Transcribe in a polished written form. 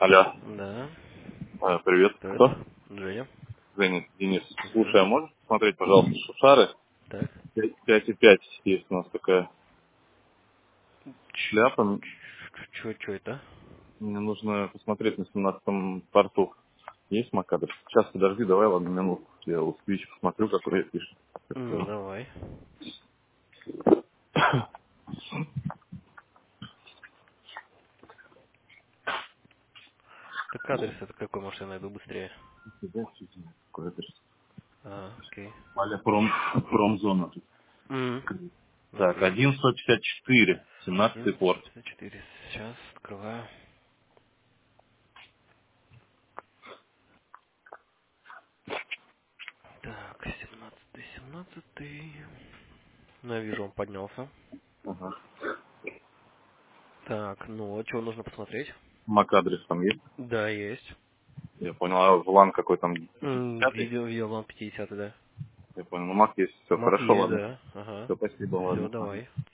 Алло. Да. Привет. Кто Кто? это? Женя. Денис. Угу. Слушай, а можешь посмотреть, пожалуйста, шушары? Так. 5,5 есть у нас такая шляпа. Чё это? Мне нужно посмотреть на 17-м порту. Есть Макадр? Сейчас, подожди, давай, ладно, минутку. Я у Switch посмотрю, который пишет. Ну, давай. Так адрес это какой, может, я найду быстрее? Какой адрес? Окей. Промзона. Угу. Так, Окей. 1154, 17-й порт. 154. Сейчас открываю. Так, 17-й. Ну, я вижу, он поднялся. Ага. Так, ну, а что нужно посмотреть? Мак-адрес там есть? Да, есть. Я понял, а влан какой там? 50-й? Видел вам 50, да. Я понял, ну Мак есть, все Мак хорошо, есть, ладно. да. Ага. Все, спасибо, Все, ладно. Ага. давай.